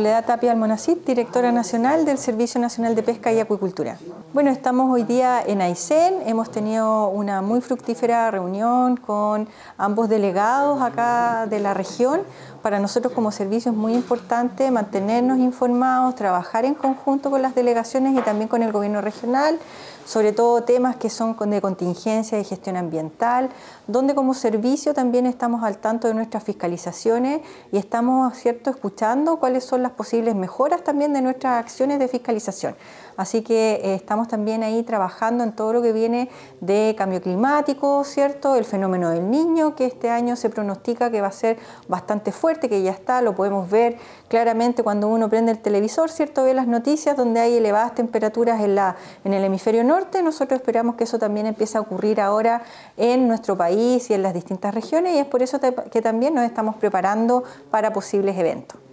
Soledad Tapia Almonacid, directora nacional del Servicio Nacional de Pesca y Acuicultura. Bueno, estamos hoy día en Aysén, hemos tenido una muy fructífera reunión con ambos delegados acá de la región. Para nosotros como servicio es muy importante mantenernos informados, trabajar en conjunto con las delegaciones y también con el gobierno regional, sobre todo temas que son de contingencia y gestión ambiental, donde como servicio también estamos al tanto de nuestras fiscalizaciones y estamos, ¿cierto?, escuchando cuáles son las posibles mejoras también de nuestras acciones de fiscalización. Así que estamos también ahí trabajando en todo lo que viene de cambio climático, ¿cierto?, el fenómeno del Niño, que este año se pronostica que va a ser bastante fuerte, que ya está, lo podemos ver claramente cuando uno prende el televisor, ¿cierto?, ve las noticias donde hay elevadas temperaturas en el hemisferio norte. Nosotros esperamos que eso también empiece a ocurrir ahora en nuestro país y en las distintas regiones, y es por eso que también nos estamos preparando para posibles eventos.